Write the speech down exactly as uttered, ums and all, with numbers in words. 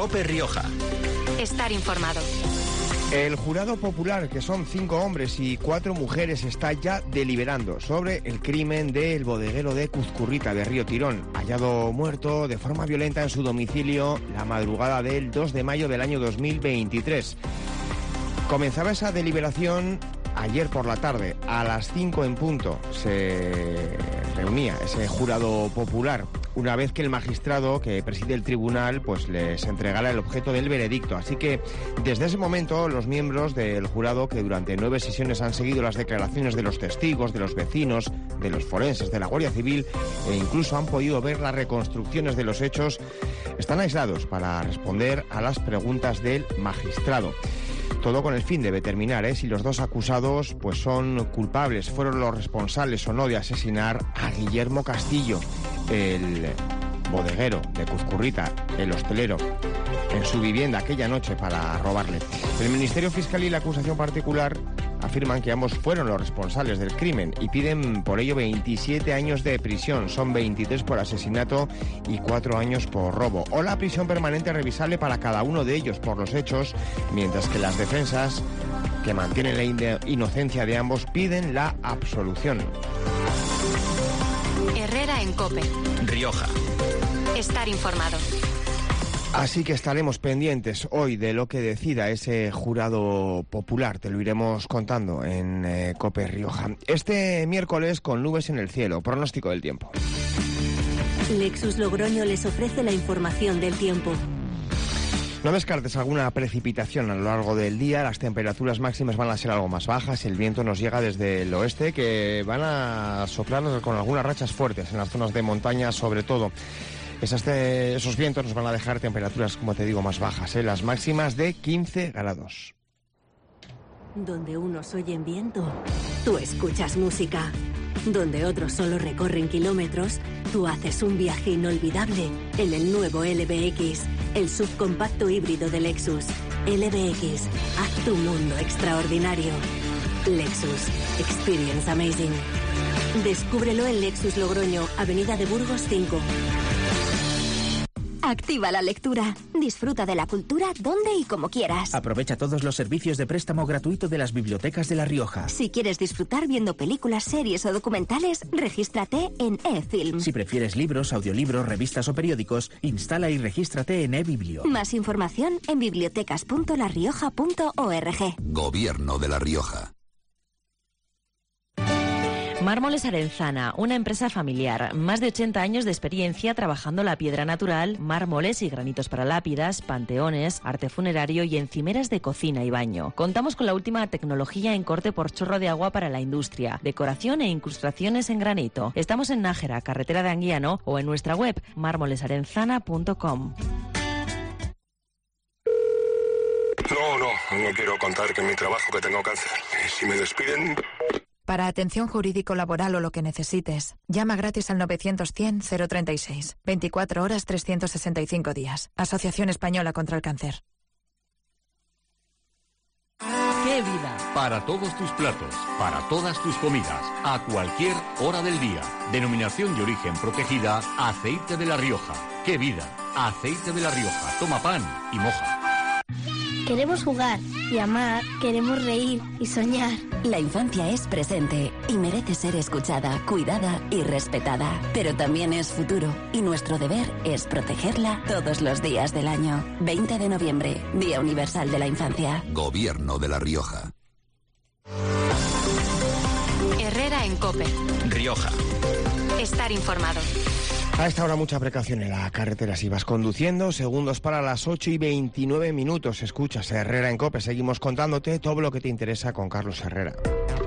COPE Rioja. Estar informado. El jurado popular, que son cinco hombres y cuatro mujeres, está ya deliberando sobre el crimen del bodeguero de Cuzcurrita, de Río Tirón, hallado muerto de forma violenta en su domicilio la madrugada del dos de mayo del año dos mil veintitrés. Comenzaba esa deliberación ayer por la tarde, a las cinco en punto, se reunía ese jurado popular, una vez que el magistrado que preside el tribunal pues les entregara el objeto del veredicto. Así que desde ese momento los miembros del jurado, que durante nueve sesiones han seguido las declaraciones de los testigos, de los vecinos, de los forenses, de la Guardia Civil, e incluso han podido ver las reconstrucciones de los hechos, están aislados para responder a las preguntas del magistrado. Todo con el fin de determinar ¿eh? si los dos acusados pues son culpables, fueron los responsables o no de asesinar a Guillermo Castillo, el bodeguero de Cuzcurrita, el hostelero, en su vivienda aquella noche para robarle. El Ministerio Fiscal y la acusación particular afirman que ambos fueron los responsables del crimen y piden por ello veintisiete años de prisión. Son veintitrés por asesinato y cuatro años por robo. O la prisión permanente revisable para cada uno de ellos por los hechos, mientras que las defensas, que mantienen la inocencia de ambos, piden la absolución. Herrera en COPE. Rioja. Estar informado. Así que estaremos pendientes hoy de lo que decida ese jurado popular. Te lo iremos contando en eh, COPE Rioja. Este miércoles con nubes en el cielo. Pronóstico del tiempo. Lexus Logroño les ofrece la información del tiempo. No descartes alguna precipitación a lo largo del día. Las temperaturas máximas van a ser algo más bajas. El viento nos llega desde el oeste, que van a soplar con algunas rachas fuertes en las zonas de montaña sobre todo. Esas, esos vientos nos van a dejar temperaturas, como te digo, más bajas, ¿eh? Las máximas de quince grados. Donde unos oyen viento, tú escuchas música. Donde otros solo recorren kilómetros, tú haces un viaje inolvidable en el nuevo L B X, el subcompacto híbrido de Lexus. L B X, haz tu mundo extraordinario. Lexus, experience amazing. Descúbrelo en Lexus Logroño, Avenida de Burgos cinco. Activa la lectura. Disfruta de la cultura donde y como quieras. Aprovecha todos los servicios de préstamo gratuito de las bibliotecas de La Rioja. Si quieres disfrutar viendo películas, series o documentales, regístrate en eFilm. Si prefieres libros, audiolibros, revistas o periódicos, instala y regístrate en eBiblio. Más información en bibliotecas punto la rioja punto org. Gobierno de La Rioja. Mármoles Arenzana, una empresa familiar, más de ochenta años de experiencia trabajando la piedra natural, mármoles y granitos para lápidas, panteones, arte funerario y encimeras de cocina y baño. Contamos con la última tecnología en corte por chorro de agua para la industria, decoración e incrustaciones en granito. Estamos en Nájera, carretera de Anguiano, o en nuestra web mármoles arenzana punto com. No, no, no quiero contar que en mi trabajo que tengo cáncer. Y si me despiden... Para atención jurídico-laboral o lo que necesites, llama gratis al novecientos cien cero treinta y seis. veinticuatro horas, trescientos sesenta y cinco días. Asociación Española contra el Cáncer. ¡Qué vida! Para todos tus platos, para todas tus comidas, a cualquier hora del día. Denominación de origen protegida, Aceite de La Rioja. ¡Qué vida! Aceite de La Rioja. Toma pan y moja. Queremos jugar y amar, queremos reír y soñar. La infancia es presente y merece ser escuchada, cuidada y respetada. Pero también es futuro y nuestro deber es protegerla todos los días del año. veinte de noviembre, Día Universal de la Infancia. Gobierno de La Rioja. Herrera en COPE. Rioja. Estar informado. A esta hora mucha precaución en la carretera si vas conduciendo. Segundos para las ocho y veintinueve minutos. Escuchas Herrera en COPE. Seguimos contándote todo lo que te interesa con Carlos Herrera.